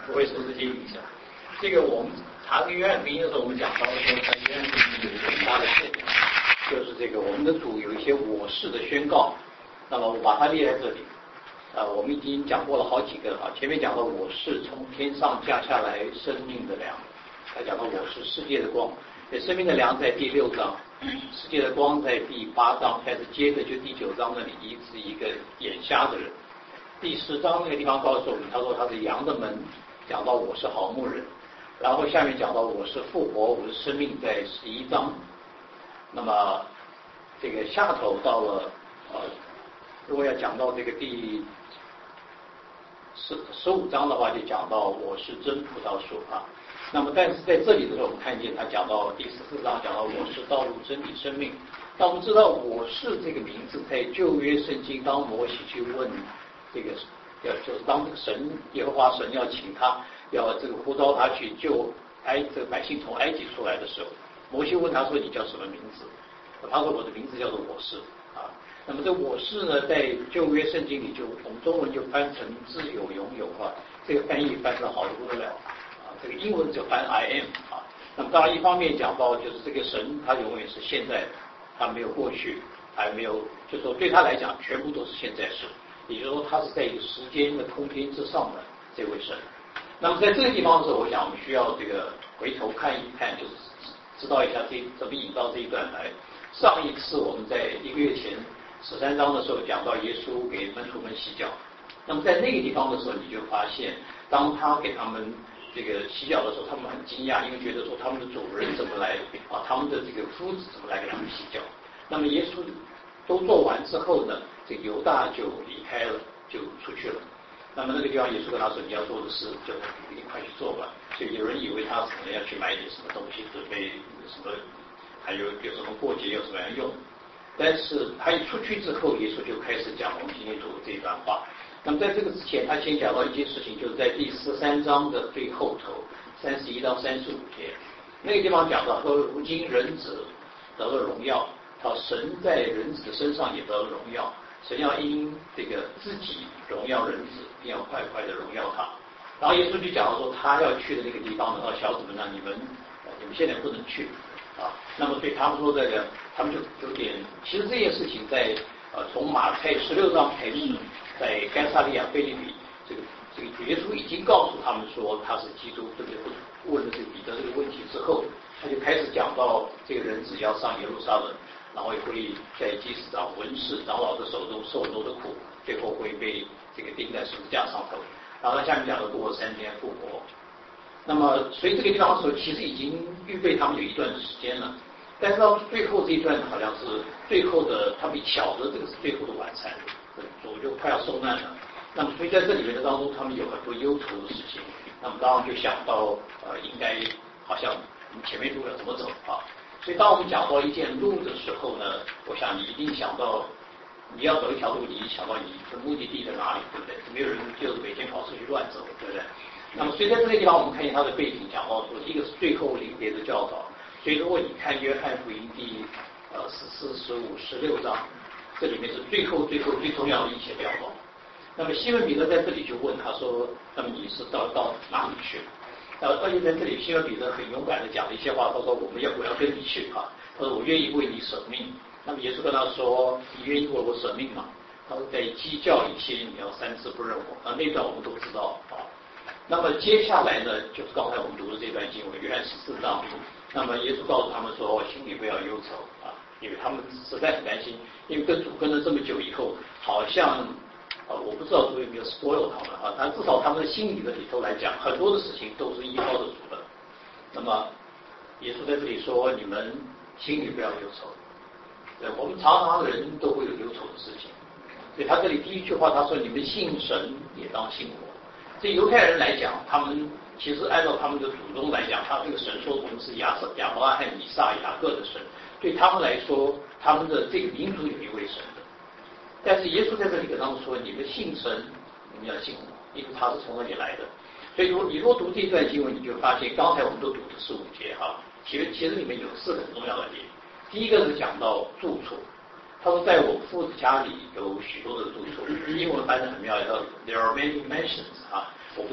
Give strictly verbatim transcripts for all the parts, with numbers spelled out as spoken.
不会受这些影响。这个我们查这个约翰福音的时候，我们讲到说，在约翰福音有一个很大的特点，就是这个我们的主有一些我是的宣告。那么我把它列在这里。呃，我们已经讲过了好几个啊，前面讲到我是从天上降下来生命的粮，还讲到我是世界的光。生命的粮在第六章，世界的光在第八章开始，接着就第九章那里医治一个眼瞎的人。第十章那个地方告诉我们，他说他是羊的门，讲到我是好牧人。然后下面讲到我是复活，我是生命，在十一章。那么这个下头到了呃，如果要讲到这个第十十五章的话，就讲到我是真葡萄树啊。那么但是在这里的时候，我们看见他讲到第十四章，讲到我是道路真理生命。那我们知道我是这个名字在旧约圣经，当摩西去问这个要就是当这个神耶和华神要请他要这个呼召他去救埃这个百姓从埃及出来的时候，摩西问他说你叫什么名字？他说我的名字叫做我是啊。那么这我是呢，在旧约圣经里就我们中文就翻成自有永有啊，这个翻译翻得好得不得了啊。这个英文就翻 I am 啊。那么当然一方面讲到就是这个神他永远是现在的，他没有过去，还没有，就说对他来讲全部都是现在式，也就是说他是在一个时间的空间之上的这位神。那么在这个地方的时候，我想我们需要这个回头看一看，就是知道一下这怎么引到这一段来。上一次我们在一个月前十三章的时候讲到耶稣给门徒们洗脚，那么在那个地方的时候，你就发现当他给他们这个洗脚的时候，他们很惊讶，因为觉得说他们的主人怎么来啊，他们的这个夫子怎么来给他们洗脚。那么耶稣都做完之后呢，这个犹大就离开了，就出去了。那么那个地方耶稣跟他说，你要做的事就你快去做吧。所以有人以为他可能要去买点什么东西，准备什么，还有有什么过节有什么样用。但是他一出去之后，耶稣就开始讲我们今天读的这一段话。那么在这个之前，他先讲到一件事情，就是在第十三章的最后头，三十一到三十五节，那个地方讲到说，如今人子得了荣耀，他神在人子的身上也得了荣耀，神要因这个自己荣耀人子，并要快快的荣耀他。然后耶稣就讲到说，他要去的那个地方呢，啊，小子们呢，你们你们现在不能去啊。那么对他们说这个，他们就有点，其实这件事情在呃从马太十六章开始，在该撒利亚腓立比，这个这个主耶稣已经告诉他们说他是基督，对不对？问了这个彼得这个问题之后，他就开始讲到这个人只要上耶路撒冷，然后也会在祭司长、文士、长老的手中受很多的苦，最后会被这个钉在十字架上头。然后他下面讲的过三天复活。那么所以这个地方的时候，其实已经预备他们有一段时间了。但是到最后这一段好像是最后的，他们晓得这个是最后的晚餐，主就快要受难了。那么所以在这里面的当中，他们有很多忧愁的事情。那么当然就想到呃，应该好像前面路要怎么走啊？所以当我们讲到一件路的时候呢，我想你一定想到你要走一条路，你想到你的目的地在哪里，对不对？没有人就是每天跑出去乱走，对不对？那么所以在这个地方，我们看见他的背景，讲到说，一个是最后临别的教导。所以如果你看约翰福音第呃十四、十五、十六章，这里面是最后最后最重要的一些教导。那么西门彼得在这里就问他说：“那么你是到到哪里去？”然后而且在这里，西门彼得很勇敢的讲了一些话，他说：“我们要我要跟你去啊！”他说：“我愿意为你舍命。”那么耶稣跟他说：“你愿意为我舍命吗？”他说：“在鸡叫以前，你要三次不认我。”啊，那段我们都知道啊。那么接下来呢，就是刚才我们读的这段经文，约翰十四章。那么耶稣告诉他们说：“心里不要忧愁啊，因为他们实在很担心，因为跟主跟了这么久以后，好像啊，我不知道主有没有 spoil 他们啊，但至少他们的心里的里头来讲，很多的事情都是依靠着主的。那么耶稣在这里说：你们心里不要忧愁。对，我们常常人都会有忧愁的事情。所以他这里第一句话他说：你们信神也当信我。对犹太人来讲，他们其实按照他们的祖宗来讲，他这个神说我们是亚瑟、亚伯拉罕、以撒、雅各的神，对他们来说，他们的这个民族有一位神的。但是耶稣在这里跟他们说：你们信神，你们要信我，因为他是从那里来的。所以说，你若读这一段经文，你就发现刚才我们都读的十五节哈，其实其实里面有四个很重要的点。第一个是讲到住处，他说在我父子家里有许多的住处，英文翻得很妙，叫 There are many mansions 啊，我不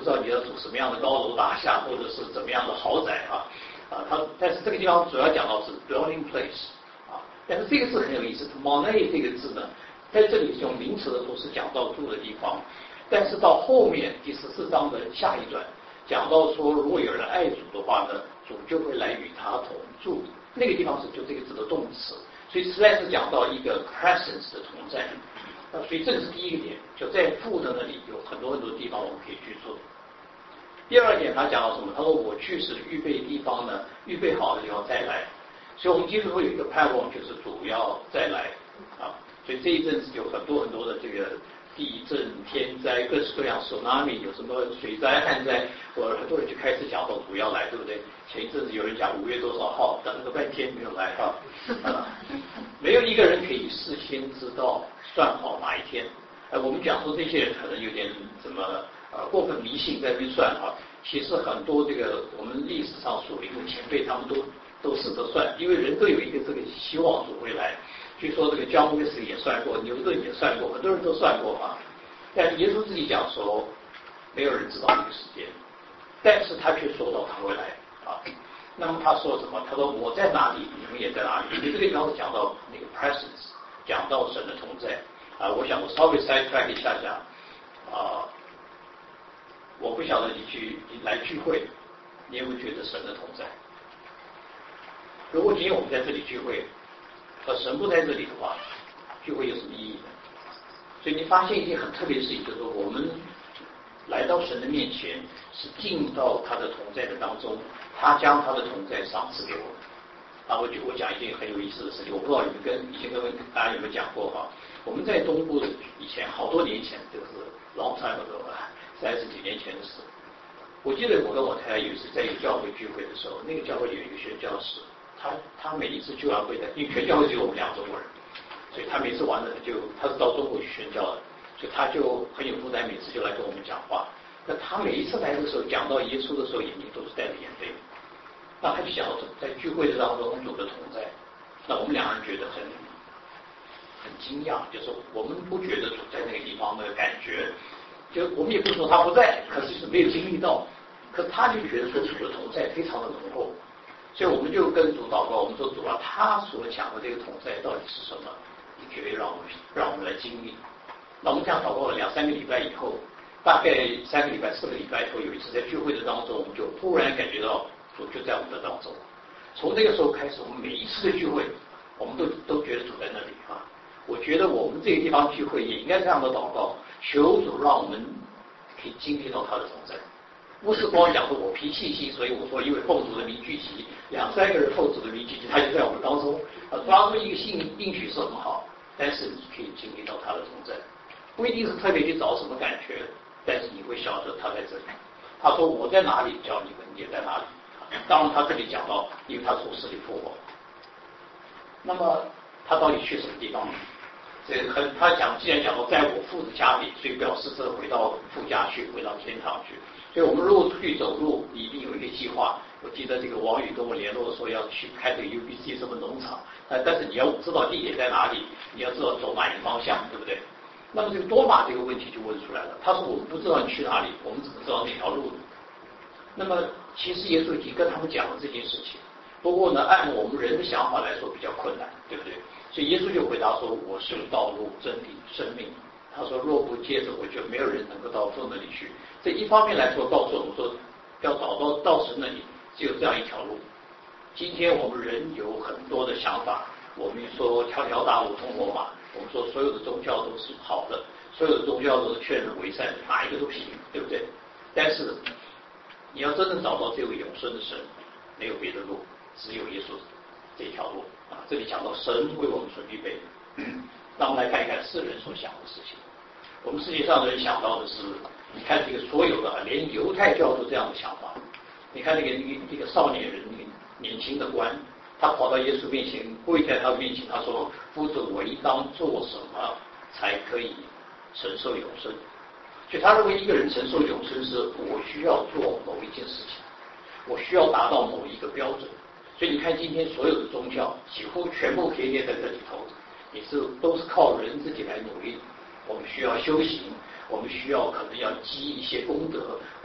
知道你要住什么样的高楼大厦，或者是怎么样的豪宅啊啊，它但是这个地方主要讲到是 dwelling place 啊，但是这个字很有意思 ，monai 这个字呢，在这里用名词的时候是讲到住的地方，但是到后面第十四章的下一段讲到说，如果有人爱主的话呢，主就会来与他同住，那个地方是就这个字的动词，所以实在是讲到一个 presence 的同在。那所以这是第一个点，就在父的那里有很多很多地方我们可以居住。第二点他讲到什么？他说我去是预备地方呢，预备好了以后再来。所以我们基督徒有一个盼望，就是主要再来啊。所以这一阵子有很多很多的这个地震、天灾、各式各样 tsunami， 有什么水灾、旱灾，我很多人就开始讲到主要来，对不对？前一阵子有人讲五月多少号，等了个半天没有来啊。啊没有一个人可以事先知道算好哪一天。呃，我们讲说这些人可能有点怎么呃过分迷信在那边算啊。其实很多这个我们历史上属灵的前辈，他们都都试着算，因为人都有一个这个希望主会来。据说这个John Wesley也算过，牛顿也算过，很多人都算过啊。但耶稣自己讲说，没有人知道这个时间，但是他却说到他会来啊。那么他说什么？他说我在哪里，你们也在哪里。你这个地方是讲到那个 presence， 讲到神的同在啊。我想我稍微 side track 一下讲啊，我不晓得你去你来聚会，你有没有觉得神的同在？如果今天我们在这里聚会，而神不在这里的话，聚会有什么意义呢？所以你发现一件很特别的事情，就是说我们来到神的面前，是进到他的同在的当中，他将他的同在赏赐给我们。啊，我就我讲一件很有意思的事情，我不知道你们跟以前跟大家有没有讲过哈。我们在东部以前好多年前，就是 long time ago 啊，三十几年前的事。我记得我跟我太太有一次在一个教会聚会的时候，那个教会有一个宣教士，他他每一次就要会的，因为全教会只有我们两个中国人，所以他每次完了就他是到中国去宣教的，所以他就很有负担，每次就来跟我们讲话。那他每一次来的时候讲到耶稣的时候，眼睛都是带着眼泪。那他就讲到在聚会的当中主的同在，那我们两个人觉得很很惊讶，就是我们不觉得主在那个地方的感觉，就我们也不是说他不在，可是就是没有经历到，可是他就觉得说主的同在非常的浓厚，所以我们就跟主祷告，我们说主啊，他所讲的这个同在到底是什么？你可以让我们让我们来经历。那我们这样祷告了两三个礼拜以后，大概三个礼拜、四个礼拜以后，有一次在聚会的当中，我们就忽然感觉到主就在我们的当中。从那个时候开始，我们每一次的聚会，我们都都觉得主在那里啊。我觉得我们这个地方聚会也应该这样的祷告，求主让我们可以经历到他的同在，不是光讲说我脾气细，所以我说因为奉主的名聚集，两三个人奉主的名聚集，他就在我们当中。啊，抓住一个信应许是很好，但是你可以经历到他的同在，不一定是特别去找什么感觉，但是你会晓得他在这里。他说我在哪里，叫你们也在哪里。当然他这里讲到，因为他从死里复活。那么他到底去什么地方呢？这个很，他讲既然讲到在我父的家里，所以表示这回到父家去，回到天堂去。所以我们如果出去走路，一定有一个计划。我记得这个王宇跟我联络说要去开这个 U B C 什么农场，呃，但是你要知道地点在哪里，你要知道走哪一个方向，对不对？那么这个多马这个问题就问出来了。他说我们不知道你去哪里，我们怎么知道哪条路呢？那么其实耶稣已经跟他们讲了这件事情，不过呢，按我们人的想法来说比较困难，对不对？所以耶稣就回答说：“我是道路、真理、生命。”他说：“若不借着我，就没有人能够到父那里去。”这一方面来说，告诉我们说，要找到到神那里，只有这样一条路。今天我们人有很多的想法，我们说条条大路通罗马，我们说所有的宗教都是好的，所有的宗教都是劝人为善的，哪一个都行，对不对？但是你要真正找到这位永生的神，没有别的路，只有耶稣这条路啊！这里讲到神为我们所预备的。那我们来看一看世人所想的事情。我们世界上的人想到的是，你看这个所有的，连犹太教都这样的想法。你看那个那个少年人，那个年轻的官，他跑到耶稣面前，跪在他面前，他说：“夫子，我应当做什么才可以承受永生？”所以他认为一个人承受永生是我需要做某一件事情，我需要达到某一个标准。所以你看今天所有的宗教几乎全部可以列在这里头，你是都是靠人自己来努力。我们需要修行，我们需要可能要积一些功德，我们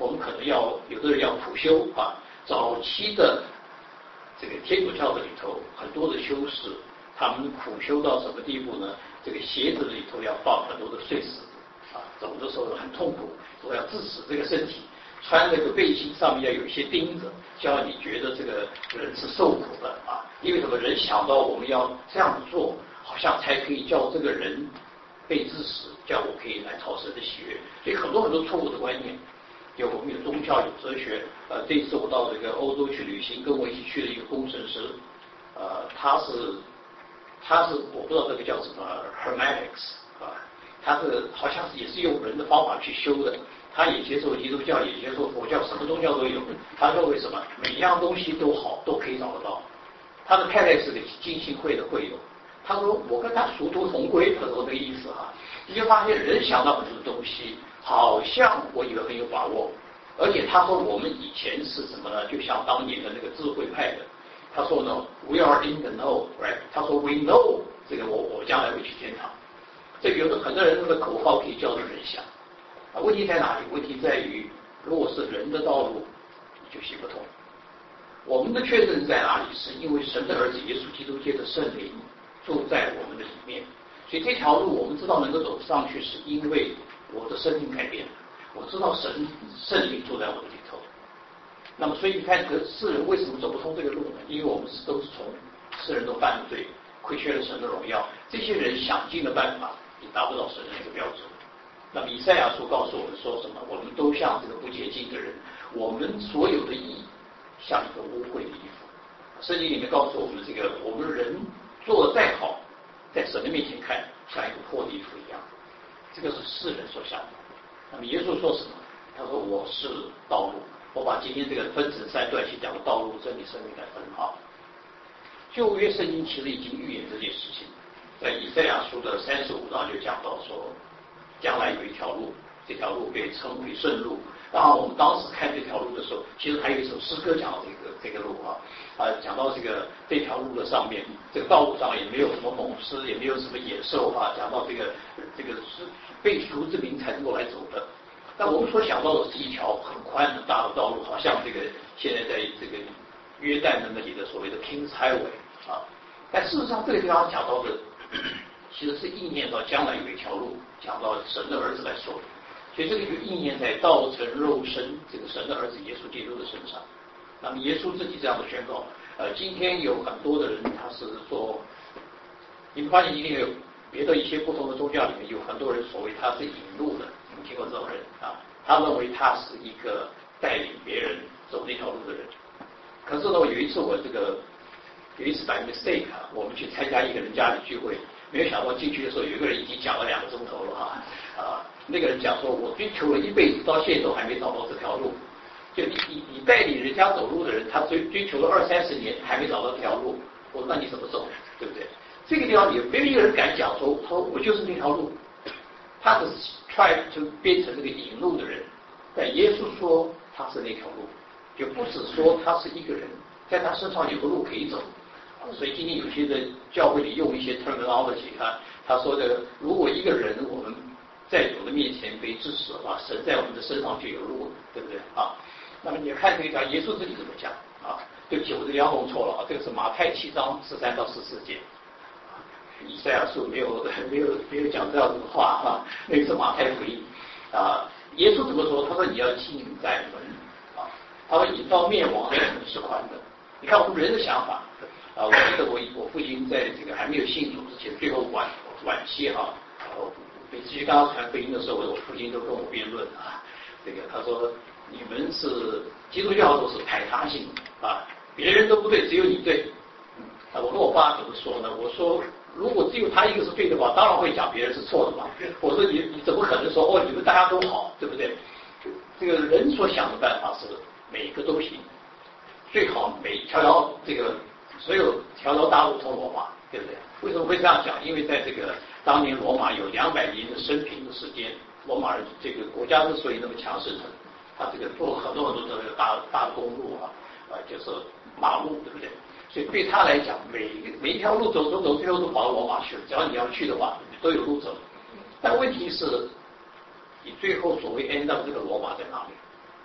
要有的人要苦修啊。早期的这个天主教的里头，很多的修士，他们苦修到什么地步呢？这个鞋子里头要放很多的碎石啊，走的时候很痛苦，都要致死这个身体。穿这个背心上面要有一些钉子，叫你觉得这个人是受苦的啊。因为什么？人想到我们要这样做，好像才可以叫这个人被致死，叫我可以来讨神的喜悦。所以很多很多错误的观念。有我们有宗教有哲学，呃，这一次我到这个欧洲去旅行，跟我一起去的一个工程师，呃，他是他是我不知道这个叫什么 hermetics 啊，他是好像是也是用人的方法去修的，他也接受基督教，也接受佛教，什么宗教都有。他认为什么每一样东西都好，都可以找得到。他的太太是个浸信会的会友，他说我跟他殊途同归，他说这个意思啊，你就发现人想到很多东西。好像我以为很有把握，而且他说我们以前是什么呢？就像当年的那个智慧派的，他说呢 ，We are in the know，right？ 他说 We know， 这个我我将来会去天堂。这个有的很多人的口号可以叫做人想，啊，问题在哪里？问题在于，如果是人的道路，就行不通。我们的确认在哪里？是因为神的儿子耶稣基督借着圣灵住在我们的里面，所以这条路我们知道能够走上去，是因为我的生命改变了，我知道神圣灵住在我的里头。那么，所以你看，这世人为什么走不通这个路呢？因为我们是都是从世人都犯罪，亏缺了神的荣耀。这些人想尽了办法，也达不到神的那个标准。那么，以赛亚书告诉我们说什么？我们都像这个不洁净的人，我们所有的义像一个污秽的衣服。圣经里面告诉我们，这个我们人做得再好，在神的面前看，像一个破的衣服一样。这个是世人所想的。那么耶稣说什么？他说我是道路。我把今天这个分成三段，去讲道路、真理、生命来分哈。旧约圣经其实已经预言这件事情，在以赛亚书的三十五章就讲到说，将来有一条路，这条路被称为圣路。当然，我们当时看这条路的时候，其实还有一首诗歌讲到这个这个路啊，啊，讲到这个这条路的上面，这个道路上也没有什么猛狮，也没有什么野兽啊，讲到这个这个是被赎之民才能够来走的。但我们所想到的是一条很宽很大的道路，好像这个现在在这个约旦的那里的所谓的 King's Highway 啊，但事实上这个地方讲到的，其实是意念到将来有一条路，讲到神的儿子来说的。所以这个就意念在道成肉身这个神的儿子耶稣基督的身上。那么耶稣自己这样的宣告，呃，今天有很多的人他是说，你们发现今天有别的一些不同的宗教里面有很多人所谓他是引路的，你们听过这种人啊？他认为他是一个带领别人走那条路的人。可是呢，有一次我这个有一次 by mistake 啊，我们去参加一个人家里聚会，没有想到进去的时候有一个人已经讲了两个钟头了啊啊。那个人讲说，我追求了一辈子，到现在都还没找到这条路。就你你你带领人家走路的人，他追追求了二三十年，还没找到这条路。我说那你怎么走？对不对？这个地方有没有一个人敢讲说，他说我就是那条路？他只是 try 就变成这个引路的人。但耶稣说他是那条路，就不只说他是一个人，在他身上有个路可以走。所以今天有些的教会里用一些 terminology， 他他说的，如果一个人我们在主的面前被致死的话，神在我们的身上就有路，对不对啊？那么你看这一条，耶稣自己怎么讲啊？对不起，我这个要弄错了啊，这个是马太七章十三到十四节，以赛亚书没有没有没有讲这样子的话啊，那个是马太福音啊。耶稣怎么说？他说你要进在门啊，他说引到灭亡的门是宽的。你看我们人的想法啊，我记得我我父亲在这个还没有信主之前，最后晚晚期哈、啊，然后每次去跟他传福音的时候，我父亲都跟我辩论啊，这个他说你们是基督教都是排他性啊，别人都不对，只有你对。啊，我跟我爸怎么说呢？我说如果只有他一个是对的话，当然会讲别人是错的嘛。我说你你怎么可能说哦你们大家都好，对不对？这个人所想的办法是每一个都行，最好每条条这个所有条条大路通罗马，对不对？为什么会这样讲？因为在这个当年罗马有两百年的生平的时间，罗马人这个国家之所以那么强盛，他这个做了很多很多的大大公路啊，啊就是马路，对不对？所以对他来讲，每每一条路走走走，最后都跑到罗马去了。只要你要去的话，都有路走。但问题是，你最后所谓 end up 这个罗马在哪里？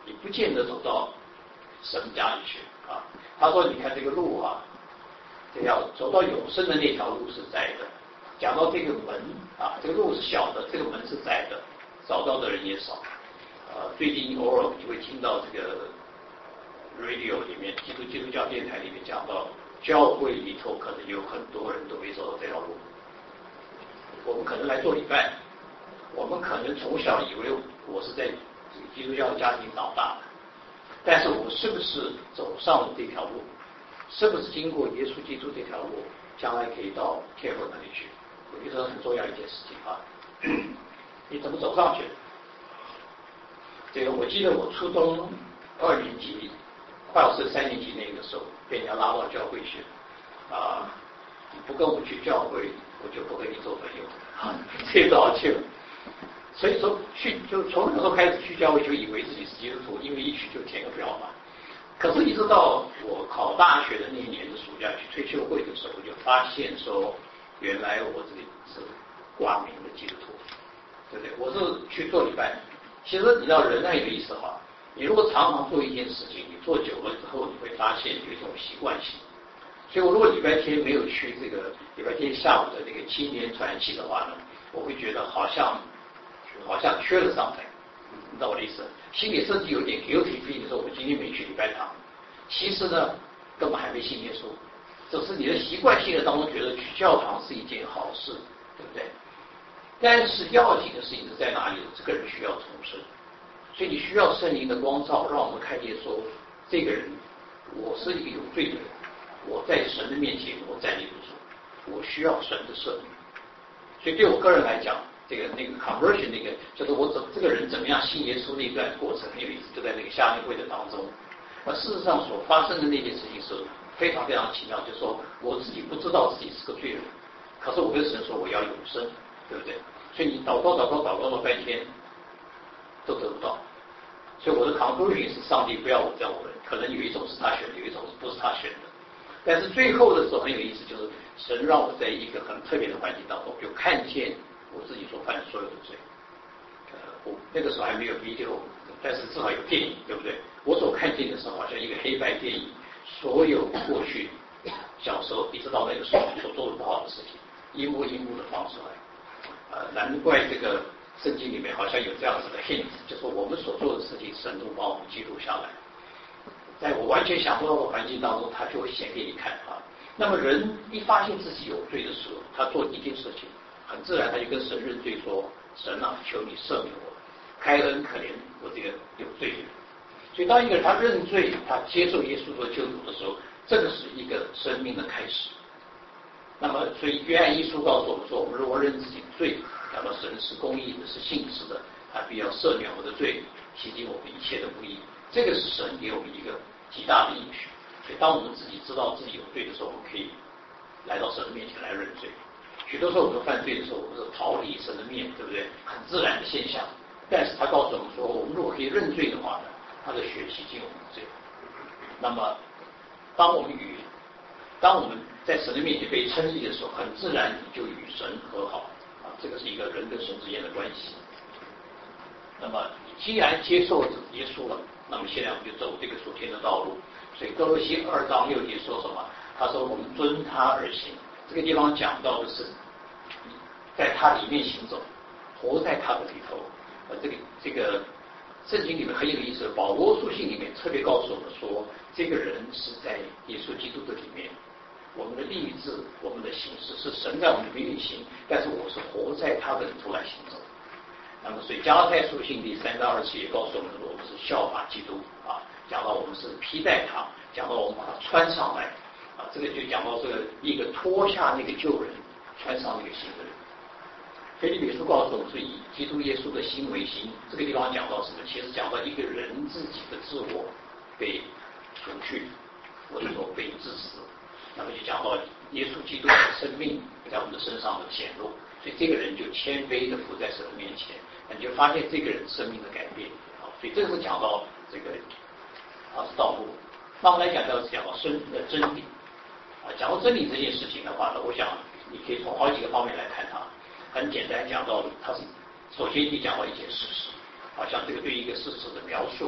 你不见得走到神家里去啊。他说：“你看这个路啊，这要走到永生的那条路是窄的。讲到这个门啊，这个路是小的，这个门是窄的，找到的人也少。呃，最近偶尔你会听到这个 radio 里面，基督基督教电台里面讲到，教会里头可能有很多人都没走到这条路。我们可能来做礼拜，我们可能从小以为我是在基督教的家庭长大的，但是我是不是走上了这条路？是不是经过耶稣基督这条路，将来可以到天父那里去？我觉得很重要一件事情啊。你怎么走上去的？这个我记得我初中二年级，快要升三年级那个时候，被人家拉到教会去啊。你不跟我去教会，我就不跟你做朋友啊，这个好去了。所以说去就从那个时候开始去教会，就以为自己是基督徒，因为一去就填个表嘛。可是，一直到我考大学的那一年的暑假去退休会的时候，我就发现说，原来我自己是挂名的基督徒，对不对？我是去做礼拜。其实你知道人很有意思哈，你如果常常做一件事情，你做久了之后，你会发现有一种习惯性。所以我如果礼拜天没有去这个礼拜天下午的那个青年团契的话呢，我会觉得好像好像缺了上台，你知道我的意思？心里甚至有点 guilty feeling， 说我今天没去礼拜堂。其实呢，根本还没信耶稣，只是你的习惯性的当中觉得去教堂是一件好事，对不对？但是要紧的事情是在哪里？这个人需要重生，所以你需要圣灵的光照，让我们看见说，这个人我是一个有罪的人。我在神的面前，我站立不住，我需要神的赦免。所以对我个人来讲，这个那个 conversion 那个，就是我怎这个人怎么样信耶稣那段过程很有意思，就在那个夏令会的当中。而事实上所发生的那件事情是非常非常奇妙，就是说我自己不知道自己是个罪人，可是我跟神说我要永生，对不对？所以你祷告祷告祷告了半天都得不到。所以我的 conclusion 是上帝不要我这样的人，可能有一种是他选的，有一种是不是他选的。但是最后的时候很有意思，就是神让我在一个很特别的环境当中，就看见我自己所犯的所有的罪。呃，我那个时候还没有 video， 但是至少有电影，对不对？我所看见的时候，好像一个黑白电影，所有过去小时候一直到那个时候所做的不好的事情，一幕一幕的放出来。呃，难怪这个圣经里面好像有这样子的 hint， 就是我们所做的事情，神都帮我们记录下来。在我完全想不到的环境当中，他就会显给你看啊。那么人一发现自己有罪的时候，他做一件事情，很自然他就跟神认罪说：“神啊，求你赦免我，开恩可怜我这个有罪的人。”所以当一个人他认罪，他接受耶稣做救主的时候，这个是一个生命的开始。那么，所以约翰一书告诉我们说，我们如果认自己的罪，讲到神是公义的，是信实的，他必要赦免我的罪，洗净我们一切的不义。这个是神给我们一个极大的应许。所以当我们自己知道自己有罪的时候，我们可以来到神的面前来认罪。许多时候我们犯罪的时候，我们是逃离神的面，对不对？很自然的现象。但是他告诉我们说，我们如果可以认罪的话呢，他的血洗净我们的罪。那么，当我们与当我们在神的面前被称义的时候，很自然你就与神和好啊，这个是一个人跟神之间的关系。那么，既然接受耶稣了，那么现在我们就走这个属天的道路。所以哥罗西二章六节说什么？他说我们遵他而行。这个地方讲到的是在他里面行走，活在他的里头。呃，这个这个圣经里面很有意思，保罗书信里面特别告诉我们说，这个人是在耶稣基督的里面。我们的立志，我们的行事是神在我们里面运行，但是我是活在他的里头来行走。那么，所以加拉太书信第三章二七也告诉我们说，我们是效法基督啊，讲到我们是披戴他，讲到我们把它穿上来啊，这个就讲到这个一个脱下那个旧人，穿上那个新的人。腓立比书告诉我们是以基督耶稣的心为心，这个地方讲到什么？其实讲到一个人自己的自我被除去，或者说被致死。那么就讲到耶稣基督的生命在我们的身上的显露，所以这个人就谦卑的伏在神的面前，那你就发现这个人生命的改变啊。所以这是讲到这个啊是道路。那我们来讲到讲到真呃真理啊，讲到真理这件事情的话呢，我想你可以从好几个方面来看它。很简单讲到，它是首先你讲到一件事实，好像这个对一个事实的描述，讲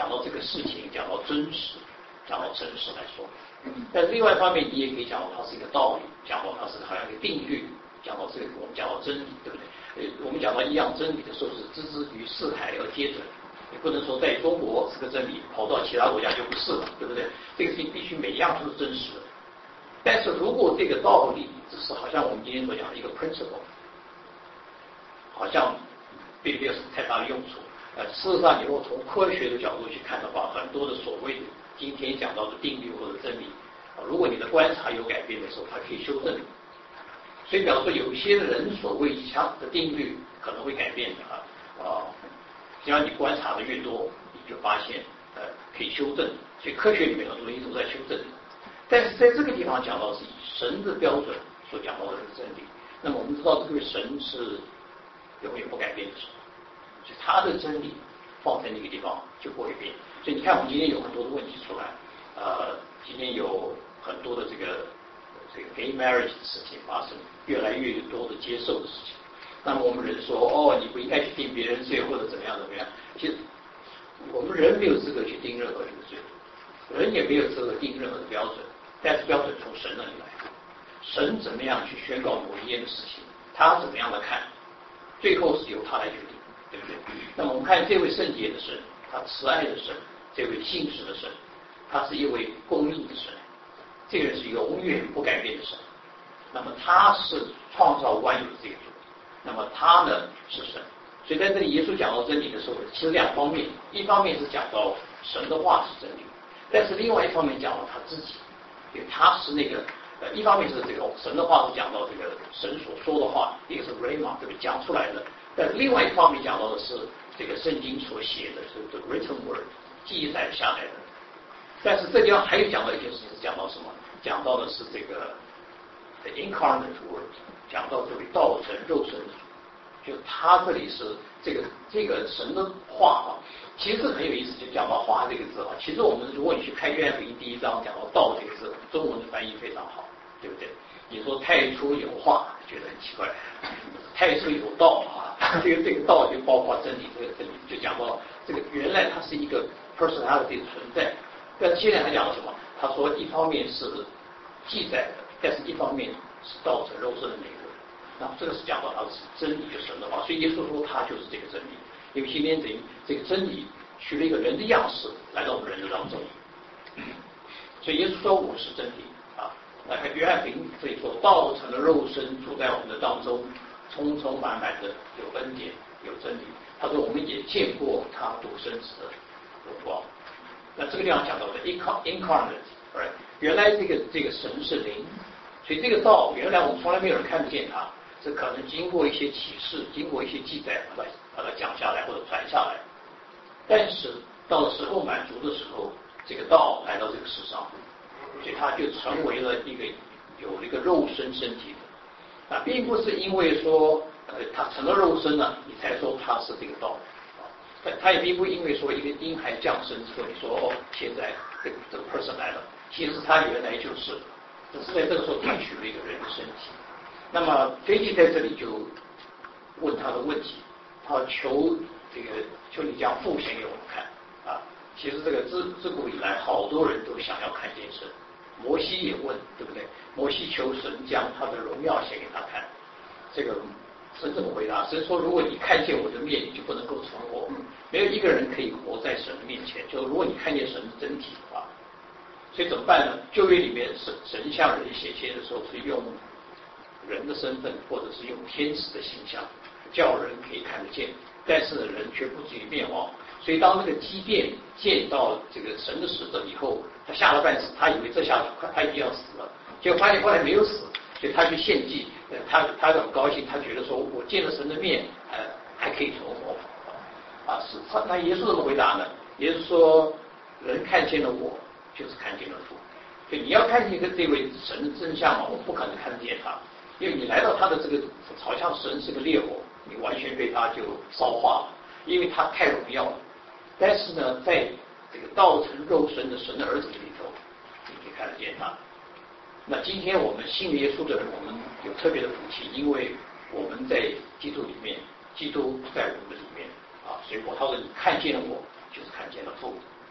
讲到这个事情，讲到真实，讲到真实来说。但是另外一方面，你也可以讲到它是一个道理，讲到它是好像一个定律，讲到这个我们讲到真理，对不对？呃，我们讲到一样真理的时候是置之于四海而皆准，也不能说在中国是个真理，跑到其他国家就不是了，对不对？这个事情必须每一样都是真实的。但是如果这个道理只是好像我们今天所讲的一个 principle， 好像并没有什么太大的用处。呃，事实上，你如果从科学的角度去看的话，很多的所谓的今天讲到的定律或者真理，啊，如果你的观察有改变的时候，它可以修正。所以，比方说，有一些人所谓强的定律可能会改变的啊，啊，只要你观察的越多，你就发现呃可以修正。所以，科学里面很多东西都在修正。但是在这个地方讲到是以神的标准所讲到的是真理。那么我们知道，这个神是永远不改变的神。所以他的真理放在那个地方就不会变。所以你看，我们今天有很多的问题出来，呃，今天有很多的这个这个 gay marriage 的事情发生，越来越多的接受的事情。那么我们人说，哦，你不应该去定别人罪或者怎么样怎么样。其实我们人没有资格去定任何人的罪，人也没有资格定任何的标准，但是标准从神那里来。神怎么样去宣告某一件的事情，他怎么样的看，最后是由他来决定。对不对？那么我们看这位圣洁的神，他慈爱的神，这位信实的神，他是一位公义的神，这个人是永远不改变的神。那么他是创造万有的这个主，那么他呢是神。所以在这里，耶稣讲到真理的时候，其实两方面，一方面是讲到神的话是真理，但是另外一方面讲到他自己，因为他是那个呃，一方面是这个神的话是讲到这个神所说的话，一个是 rhema 对不对？讲出来的。但另外一方面讲到的是这个圣经所写的，是 the written word 记载下来的。但是这地方还有讲到一件事情，是讲到什么？讲到的是这个 the incarnate word， 讲到这位道成肉身的主，就他这里是这个这个神的话啊，其实很有意思，就讲到话这个字啊。其实我们如果你去看约翰福音第一章，讲到道这个字，中文的翻译非常好，对不对？你说太初有话，觉得很奇怪，太初有道啊，这个这个道就包括真理，这个真理就讲到这个原来它是一个 personality 的存在，但是现在他讲了什么？他说一方面是记载的，但是一方面是道成肉身的那个。那这个是讲到他是真理，就神的话，所以耶稣说他就是这个真理，因为今天等于这个真理取了一个人的样式来到我们人的当中，所以耶稣说我是真理。那看约翰福音这里说，道成了肉身，住在我们的当中，充充满满的有恩典，有真理。他说，我们也见过他独生子的荣光。那这个地方讲到的 incarnate， 原来这个这个神是灵，所以这个道原来我们从来没有人看得见他，是可能经过一些启示，经过一些记载，把它把它讲下来或者传下来。但是到了时候满足的时候，这个道来到这个世上。所以他就成为了一个有一个肉身身体的，啊，并不是因为说呃他成了肉身了，你才说他是这个道，啊，他也并不因为说一个婴孩降生之后，你说哦现在这个这个 person 来了，其实他原来就是，只是在这个时候他取了一个人的身体。那么飞机在这里就问他的问题，他求这个求你将父显给我们看啊，其实这个自自古以来好多人都想要看见神。摩西也问，对不对？摩西求神将他的荣耀显给他看。这个神怎么回答？神说：如果你看见我的面，你就不能够存活。没有一个人可以活在神的面前。就如果你看见神的真体的话，所以怎么办呢？旧约里面神神向人显现的时候是用人的身份，或者是用天使的形象，叫人可以看得见，但是人却不至于灭亡。所以当那个基甸见到这个神的使者以后，他吓了半死，他以为这下子他一定要死了，结果发现后来没有死，所以他去献祭，呃，他他很高兴，他觉得说我见了神的面，呃，还可以存活，啊，是他那耶稣怎么回答呢？耶稣说，人看见了我，就是看见了父，所以你要看见一个这位神的真相嘛，我不可能看得见他，因为你来到他的这个好像神是个烈火，你完全被他就烧化了，因为他太荣耀了。但是呢，在这个道成肉身的神的儿子里头，你可以看得见他。那今天我们信耶稣的人，我们有特别的福气，因为我们在基督里面，基督在我们的里面啊，所以我他说你看见了我，就是看见了父。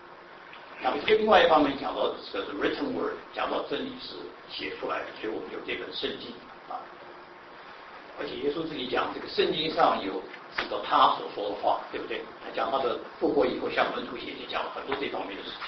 那么这个另外一方面讲到这个是 written word， 讲到真理是写出来的，所以我们有这本圣经啊。而且耶稣自己讲，这个圣经上有指到他所说的话，对不对？他讲他的复活以后向门徒写信，讲了很多这方面的事情。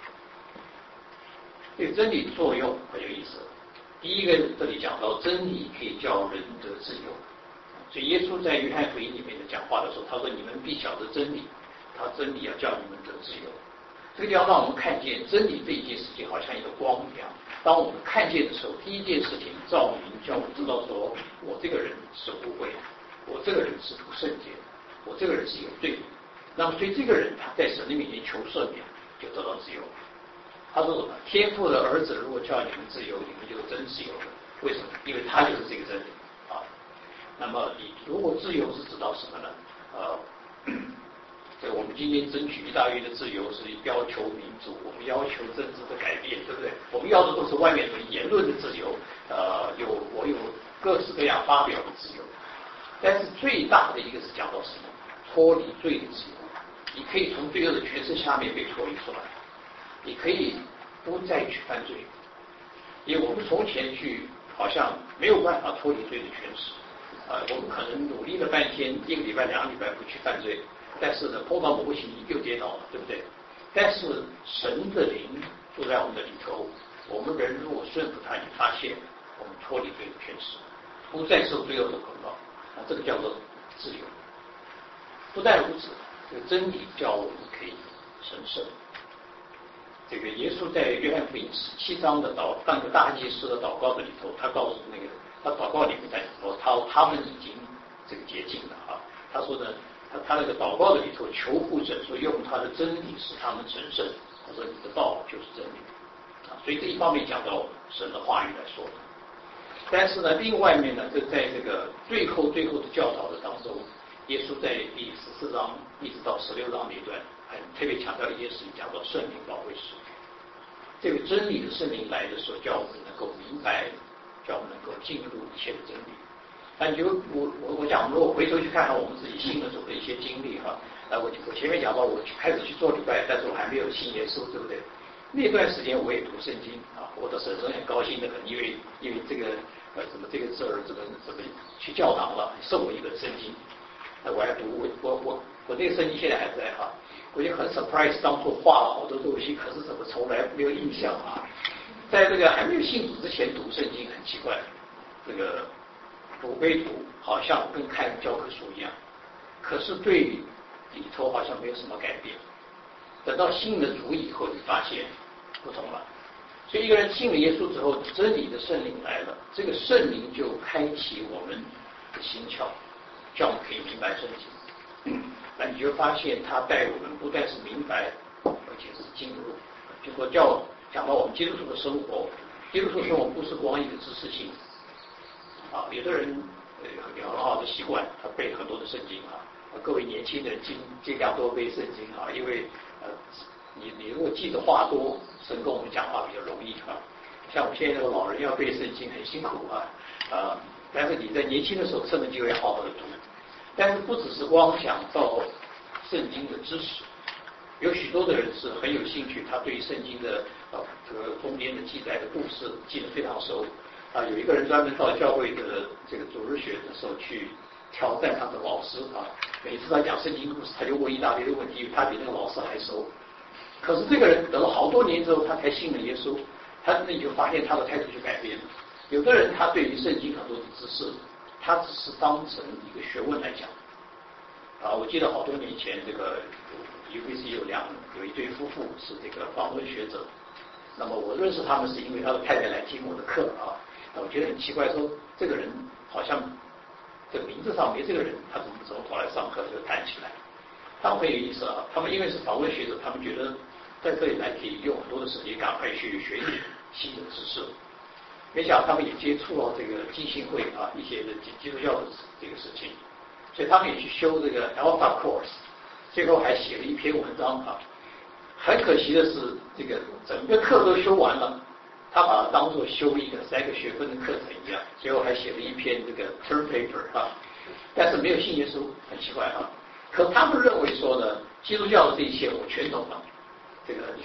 这个真理的作用很有意思。第一个，这里讲到真理可以叫人得自由，所以耶稣在约翰福音里面的讲话的时候，他说：“你们必晓得真理，他真理要叫你们得自由。”这个地方让我们看见真理这一件事情好像一个光一样。当我们看见的时候，第一件事情照明，叫我们知道说，我这个人是污秽的，我这个人是不圣洁的，我这个人是有罪的。那么，所以这个人他在神的面前求赦免，就得到自由。他说什么？天父的儿子如果叫你们自由，你们就真自由了。为什么？因为他就是这个真理啊。那么，你如果自由是指到什么呢？呃。这个我们今天争取一大堆的自由，是要求民主，我们要求政治的改变，对不对？我们要的都是外面的言论的自由，呃，有我有各式各样发表的自由。但是最大的一个是讲到什么？脱离罪的自由。你可以从罪恶的权势下面被脱离出来，你可以不再去犯罪。因为我们从前去好像没有办法脱离罪的权势，呃，我们可能努力了半天，一个礼拜、两个礼拜不去犯罪。但是呢，碰到某个情形又跌倒了，对不对？但是神的灵住在我们的里头，我们人如果顺服他，你发现我们脱离罪的权势，不再受罪恶的捆绑，啊，这个叫做自由。不但如此，这个真理叫我们可以神圣。这个耶稣在约翰福音十七章的祷当个大祭司的祷告的里头，他告诉那个他祷告里面在说，他他们已经这个洁净了啊，他说呢。他那个祷告的里头，求父神说用他的真理使他们成圣。他说你的道就是真理啊，所以这一方面讲到神的话语来说的。但是呢，另外面呢，这在这个最后最后的教导的当中，耶稣在第十四章一直到十六章那一段，还特别强调一件事情，讲到圣灵保惠师。这个真理的圣灵来的时候，叫我们能够明白，叫我们能够进入一切的真理。那你就我我我讲，如果回头去看看我们自己信的时候的一些经历哈，啊，我我前面讲到我开始去做礼拜，但是我还没有信耶稣，对不对？那段时间我也读圣经啊，我的婶婶很高兴的很，因为因为这个呃怎么这个事儿怎么怎么去教堂了，送我一本圣经，那我还读我我我我那个圣经现在还在哈，我就很 surprise， 当初画了好多东西，可是怎么从来没有印象啊？在这个还没有信主之前读圣经很奇怪，这个。读归读，好像跟看教科书一样，可是对里头好像没有什么改变。等到信了主以后，你发现不同了。所以一个人信了耶稣之后，真理的圣灵来了，这个圣灵就开启我们的心窍，叫我们可以明白圣经。那你就发现他带我们不但是明白，而且是进入。就说叫讲到我们基督徒的生活，基督徒生活不是光一个知识性。啊，有的人呃有很好的习惯，他背很多的圣经啊。各位年轻人尽尽量多背圣经啊，因为呃你你如果记得话多，神跟我们讲话比较容易啊。像我们现在这个老人要背圣经很辛苦啊，啊，但是你在年轻的时候趁着机会好好的读。但是不只是光讲到圣经的知识，有许多的人是很有兴趣，他对圣经的呃这个中间的记载的故事记得非常熟。啊，有一个人专门到教会的这个主日学的时候去挑战他的老师啊，每次他讲圣经故事，他就问一大堆的问题，他比那个老师还熟。可是这个人等了好多年之后，他才信了耶稣，他那你就发现他的态度就改变了。有的人他对于圣经很多的知识，他只是当成一个学问来讲。啊，我记得好多年前这个 U B C 有两有一对夫妇是这个访问学者，那么我认识他们是因为他的太太来听我的课啊。我觉得很奇怪，说这个人好像这个名字上没这个人，他怎么怎么跑来上课就谈起来？他们很有意思啊，他们因为是访问学者，他们觉得在这里来可以用很多的时间，赶快去学习新的知识。没想到他们也接触到这个基信会啊一些的基督教的这个事情，所以他们也去修这个 Alpha Course， 最后还写了一篇文章啊。很可惜的是，这个整个课都修完了。他把它当作修一个三个学分的课程一样，最后还写了一篇这个 term paper 啊，但是没有信耶稣，很奇怪啊。可他们认为说呢，基督教的这一切我全懂了。这个你看，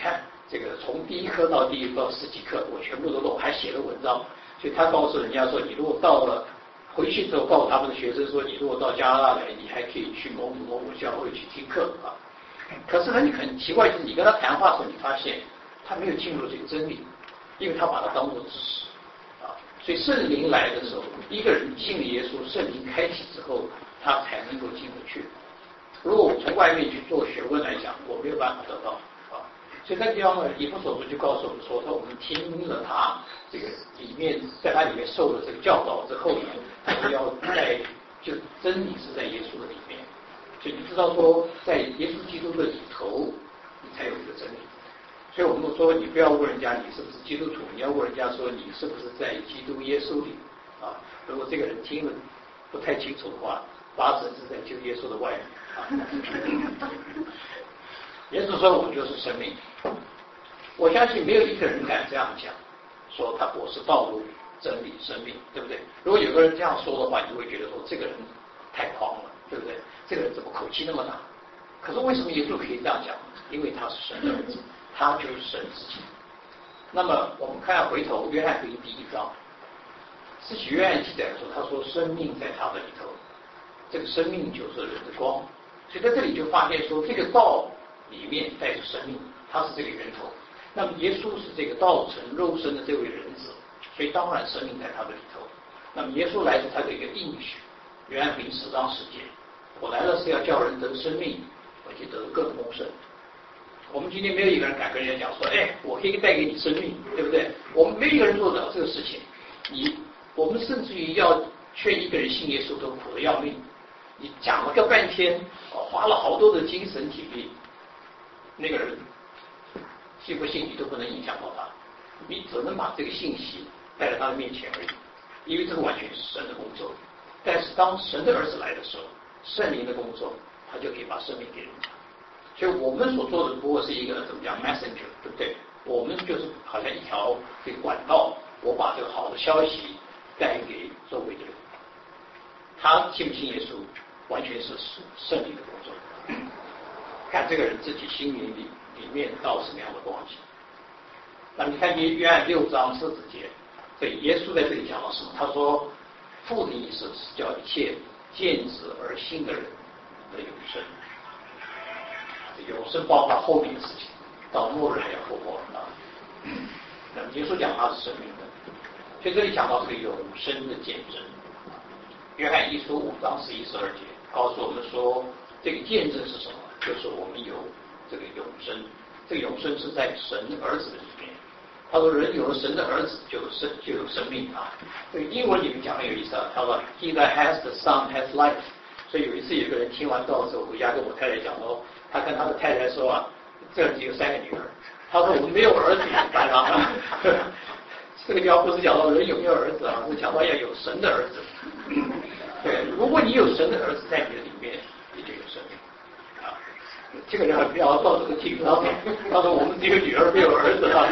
这个从第一课到第一到十几课，我全部都懂，还写了文章。所以他告诉人家说，你如果到了回去之后，告诉他们的学生说，你如果到加拿大来，你还可以去某某某某教会去听课啊。可是呢，你很奇怪，就是你跟他谈话的时候，你发现他没有进入这个真理，因为他把它当作知识啊。所以圣灵来的时候，一个人信了耶稣，圣灵开启之后，他才能够进得去。如果我从外面去做学问来讲，我没有办法得到啊。所以在地方呢，以弗所书就告诉我们说，他我们听了他这个里面，在他里面受了这个教导之后呢，他就要在就真理是在耶稣的里面。所以你知道说，在耶稣基督的里头，你才有这个真理。所以我们说，你不要问人家你是不是基督徒，你要问人家说你是不是在基督耶稣里啊。如果这个人听了不太清楚的话，八成是在基督耶稣的外面啊。耶稣说我就是生命，我相信没有一个人敢这样讲，说他我是道路、真理、生命，对不对？如果有个人这样说的话，你会觉得说这个人太狂了，对不对？这个人怎么口气那么大？可是为什么耶稣可以这样讲？因为他是神的儿子，他就是神自己。那么我们看回头约翰福音第一章，施洗约翰记载说，他说生命在他的里头，这个生命就是人的光。所以在这里就发现说，这个道里面带着生命，它是这个源头。那么耶稣是这个道成肉身的这位人子，所以当然生命在他的里头。那么耶稣来是他的一个应许，约翰福音十章十节，我来了是要叫人得生命，而且得更丰盛。我们今天没有一个人敢跟人家讲说，哎，我可以带给你生命，对不对？我们没有一个人做得了这个事情。你，我们甚至于要劝一个人信耶稣都苦得要命。你讲了个半天，花了好多的精神体力，那个人信不信你都不能影响到他，你只能把这个信息带到他的面前而已，因为这个完全是神的工作。但是当神的儿子来的时候，圣灵的工作，他就可以把生命给人家。所以我们所做的不过是一个怎么讲 messenger， 对不对？我们就是好像一条这个管道，我把这个好的消息带给周围的人。他信不信耶稣，完全是圣灵的工作。看这个人自己心灵里里面到什么样的光景。那你看约约翰六章四十节，对耶稣在这里讲到什么？他说，父的意思是叫一切见子而信的人的永生。永生包括后面的事情，到末日还要复活啊。那么耶稣讲他是生命的，所以这里讲到这个永生的见证。约翰一书五章十一十二节告诉我们说，这个见证是什么？就是我们有这个永生，这个永生是在神儿子的里面。他说，人有了神的儿子就有生就有生命啊。这个英文里面讲很有意思啊，他说 He that has the Son has life。所以有一次有个人听完道之后回家跟我太太讲说，他跟他的太太说啊，这里有三个女儿，他说我们没有儿子怎么办啊？这个地方不是讲到人有没有儿子啊，是讲到要有神的儿子。对，如果你有神的儿子在你的里面，你就有生命啊。这个人很不要到这个听，他说他说我们只有女儿没有儿子啊。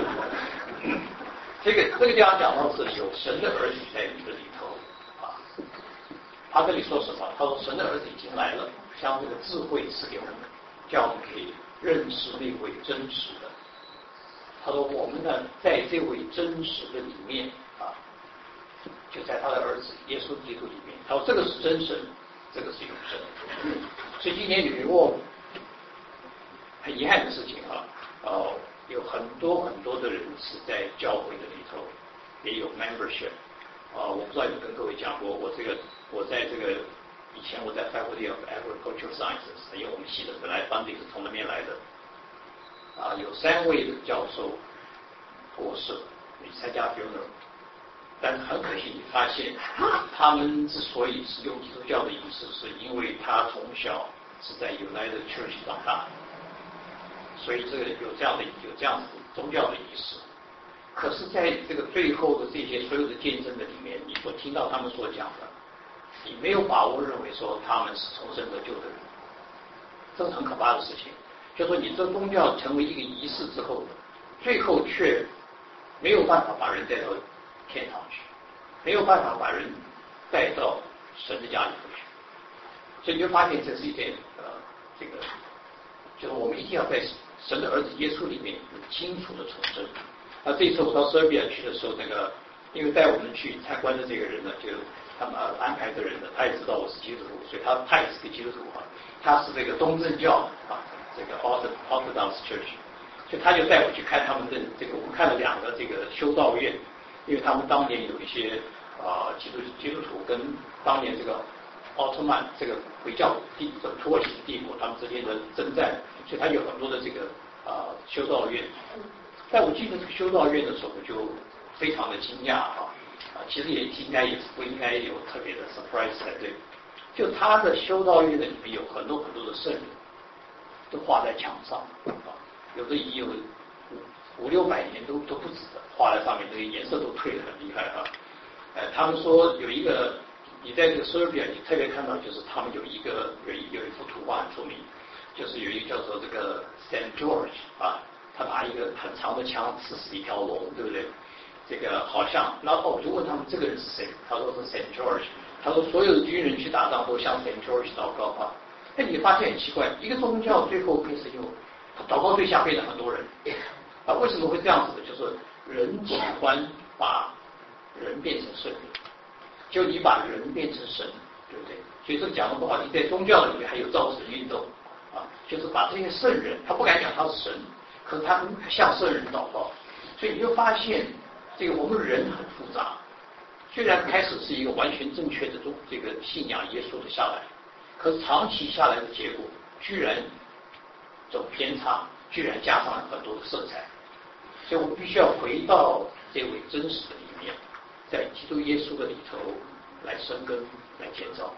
这个这个地方讲到是有神的儿子在你的里头啊。他这里说什么？他说神的儿子已经来了，将这个智慧赐给我们，叫我们可以认识那位真实的。他说我们呢，在这位真实的里面啊，就在他的儿子耶稣基督里面。他说这个是真神，这个是永生。所以今年有一个很遗憾的事情啊，呃，有很多很多的人是在教会的里头也有 membership 啊，我不知道有跟各位讲过，我这个我在这个以前我在 Faculty of Agricultural Sciences， 因为我们系的本来 funding 是从那边来的。啊，有三位的教授过世，你参加 funeral， 但是很可惜，你发现他们之所以是用基督教的仪式，是因为他从小是在 United Church 长大，所以这个有这样的有这样子宗教的仪式。可是，在这个最后的这些所有的见证的里面，你所听到他们所讲的，你没有把握认为说他们是重生得救的人，这是很可怕的事情。就说你这宗教成为一个仪式之后，最后却没有办法把人带到天堂去，没有办法把人带到神的家里头去，所以你就发现这是一件呃，这个就是我们一定要在神的儿子耶稣里面有清楚的重生。那这次我到塞尔比亚去的时候，那个因为带我们去参观的这个人呢，就他们安排的人呢，他也知道我是基督徒，所以他他也是个基督徒啊，他是这个东正教啊，这个 Orthodox Church， 所以他就带我去看他们的这个，我们看了两个这个修道院，因为他们当年有一些啊、呃、基督基督徒跟当年这个奥特曼这个回教帝这土耳其帝国他们之间的征战，所以他有很多的这个啊、呃、修道院。在我进入这个修道院的时候，我就非常的惊讶啊啊，其实也应该也不应该有特别的 surprise 才对。就他的修道院的里面有很多很多的圣人，都画在墙上啊，有的已经有五五六百年都都不止的，画在上面，这个颜色都褪得很厉害啊。呃，他们说有一个，你在这个塞尔比亚，你特别看到就是他们有一个有一有一幅图画很出名，就是有一个叫做这个 Saint George 啊，他拿一个很长的枪刺死一条龙，对不对？这个好像，然后我就问他们这个人是谁，他说是 Saint George， 他说所有的军人去打仗都向 Saint George 祷告啊。哎，你发现很奇怪，一个宗教最后开始有祷告对象变成很多人啊，为什么会这样子呢？就是人喜欢把人变成圣人，就你把人变成神，对不对？所以这讲的不好听，在宗教里面还有造神运动啊，就是把这些圣人，他不敢讲他是神，可是他向圣人祷告，所以你就发现这个我们人很复杂。虽然开始是一个完全正确的宗这个信仰耶稣的下来，可是长期下来的结果居然走偏差，居然加上了很多的色彩，所以我们必须要回到这位真实的里面，在基督耶稣的里头来生根，来建造。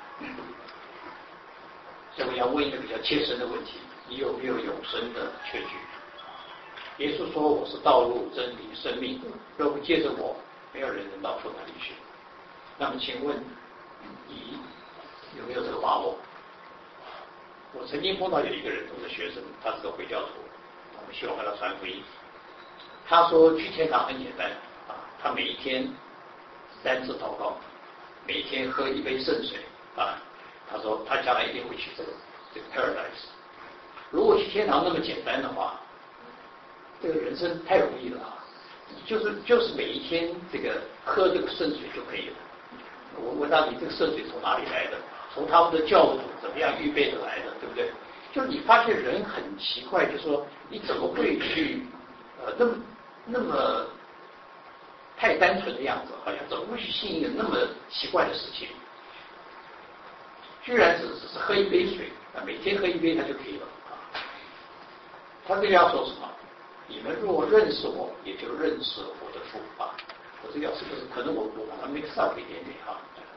所以我要问一个比较切身的问题：你有没有永生的确据？耶稣说：“我是道路、真理、生命，若不借着我，没有人能到父那里去。”那么，请问你有没有这个把握？我曾经碰到有一个人，我的学生，他是个回教徒，我们希望跟他传福音。他说去天堂很简单啊，他每一天三次祷告，每一天喝一杯圣水啊。他说他将来一定会去这个这个 paradise。如果去天堂那么简单的话，这个人生太容易了啊！就是就是每一天这个喝这个圣水就可以了。我问他你这个圣水从哪里来的？从他们的教主怎么样预备的来的，对不对？就是你发现人很奇怪，就是说你怎么会去呃那么那么太单纯的样子，好像怎么会去信一个那么奇怪的事情？居然只只是喝一杯水啊，每天喝一杯他就可以了啊。他这个要说什么？你们若认识我，也就认识我的父啊。我这个是不是可能我我把它 mix up 一点点啊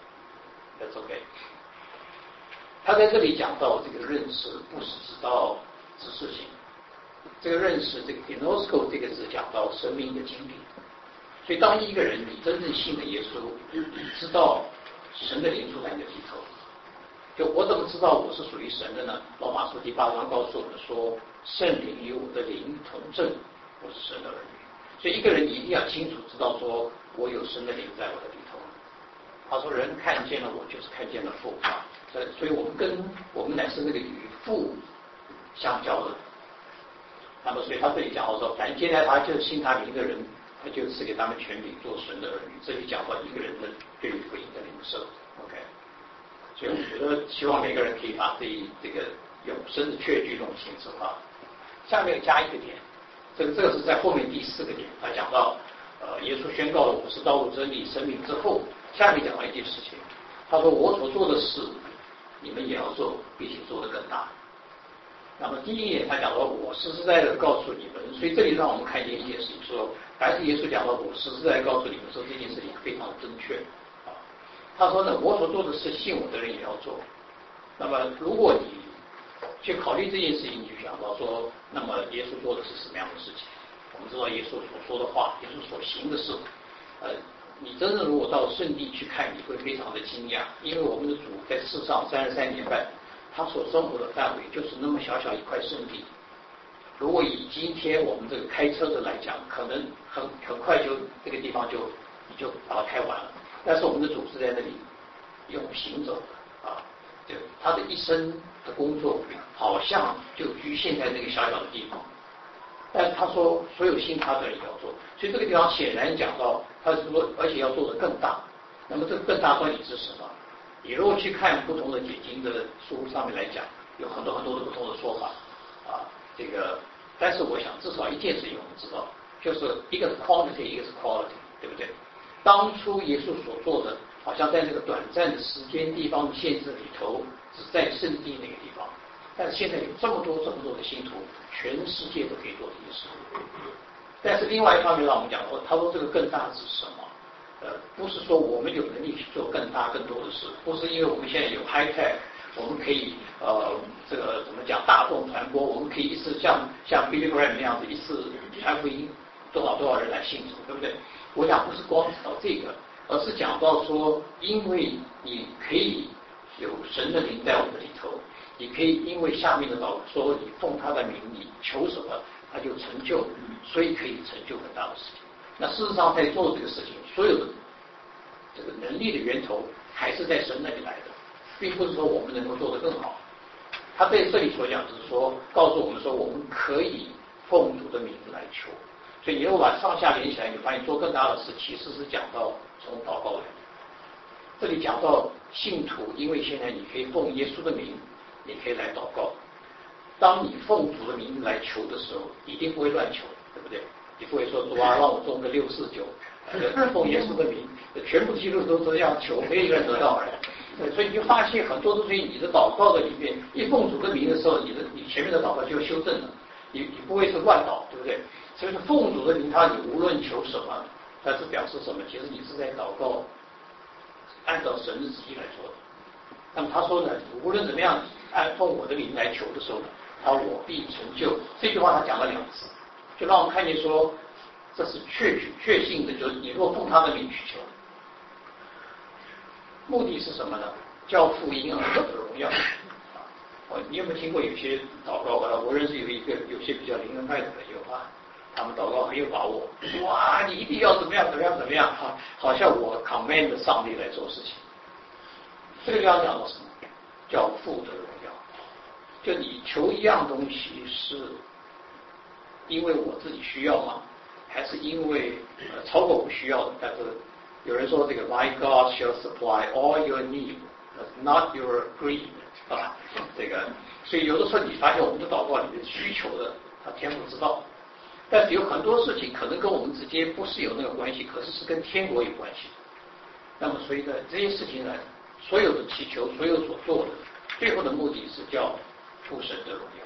？That's OK。他在这里讲到这个认识，不是指到知识性，这个认识这个 gnosko 这个字讲到生命的经历。所以当一个人你真正信了耶稣，知道神的灵住在你的里头，就我怎么知道我是属于神的呢？罗马书第八章告诉我们说，圣灵与我的灵同证，我是神的儿女。所以一个人一定要清楚知道说，我有神的灵在我的里头。他说人看见了我，就是看见了父啊。所以我们跟我们乃是那个与父相交的。那么所以他这里讲到说，凡接待他就是信他名的人，他就赐给他们权柄做神的儿女。这里讲到一个人的对于福音的领受 ，OK。所以我觉得希望每个人可以把这一这个永生的确据弄清楚啊。下面加一个点，这个这个是在后面第四个点，他讲到呃耶稣宣告了我是道路、真理、生命之后，下面讲到一件事情，他说我所做的事，你们也要做，并且做得更大。那么第一点，他讲到我实实在在的告诉你们，所以这里让我们看见一件事情，说还是耶稣讲到我实实在在告诉你们说这件事情非常的正确啊。他说呢，我所做的事，信我的人也要做。那么如果你去考虑这件事情，你就想到说，那么耶稣做的是什么样的事情？我们知道耶稣所说的话，耶稣所行的事，呃，你真正如果到圣地去看，你会非常的惊讶，因为我们的主在世上三十三年半，他所生活的范围就是那么小小一块圣地。如果以今天我们这个开车的来讲，可能很很快就这个地方就你就把它开完了。但是我们的主是在那里用行走的啊，对，他的一生的工作好像就局限在那个小小的地方。但是他说，所有新发展也要做，所以这个地方显然讲到，他是说，而且要做得更大。那么这个更大到底是什么？你如果去看不同的解经的书上面来讲，有很多很多的不同的说法啊。这个，但是我想至少一件事情我们知道，就是一个是 quantity， 一个是 quality， 对不对？当初耶稣所做的，好像在这个短暂的时间、地方的限制里头，只在圣地那个地方。但是现在有这么多这么多的信徒，全世界都可以做这些事。但是另外一方面，让我们讲说，他说这个更大是什么？呃，不是说我们有能力去做更大更多的事，不是因为我们现在有 high tech， 我们可以呃这个怎么讲大众传播，我们可以一次像像 Billy Graham 那样子一次传福音，多少多少人来信主，对不对？我想不是光讲到这个，而是讲到说，因为你可以有神的灵在我们里头。你可以因为下面的祷告说你奉他的名，你求什么他就成就，所以可以成就很大的事情。那事实上在做这个事情，所有的这个能力的源头还是在神那里来的，并不是说我们能够做得更好。他在这里所讲就是说，告诉我们说我们可以奉主的名来求。所以你如果把上下连起来，你发现做更大的事其实是讲到从祷告来的。这里讲到信徒，因为现在你可以奉耶稣的名。你可以来祷告。当你奉主的名字来求的时候，一定不会乱求，对不对？你不会说主啊，让我中个六四九，奉耶稣的名，全部基督徒都这样求，没有一个人得到而已。所以你就发现很多东西，你的祷告的里面，一奉主的名的时候，你的你前面的祷告就修正了，你你不会是乱祷，对不对？所以说奉主的名，他你无论求什么，它是表示什么？其实你是在祷告，按照神的旨意来做的。那么他说呢，无论怎么样，按奉我的名来求的时候呢，他我必成就。这句话他讲了两次，就让我们看见说，这是确确信的，就是你若奉他的名去求，目的是什么呢？叫父婴儿的荣耀。啊，你有没有听过有些祷告啊？我认识有一个有些比较灵恩派的朋友啊，他们祷告很有把握，哇，你一定要怎么样怎么样怎么样啊，好像我 command 上帝来做事情。这个地方讲到什么？叫父的荣耀。就你求一样东西，是因为我自己需要吗？还是因为、呃、超过我需要的？但是有人说这个 My God shall supply all your need, not your agreement 啊，这个，所以有的时候你发现我们的祷告里面需求的，他天父知道。但是有很多事情可能跟我们之间不是有那个关系，可是是跟天国有关系。那么所以呢，这些事情呢，所有的祈求，所有所做的，最后的目的是叫父神的荣耀。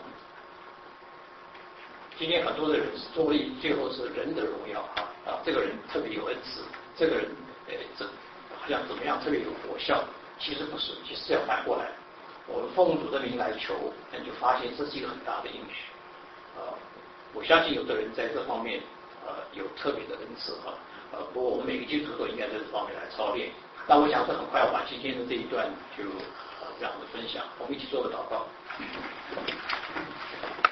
今天很多的人是作为最后是人的荣耀啊啊，这个人特别有恩赐，这个人呃这好像怎么样特别有果效，其实不是，其实要反过来，我们奉主的名来求，那你就发现这是一个很大的应许啊。我相信有的人在这方面呃有特别的恩赐啊，呃不过我们每个基督徒都应该在这方面来操练。那我想是很快我把今天的这一段就呃这样的分享，我们一起做个祷告。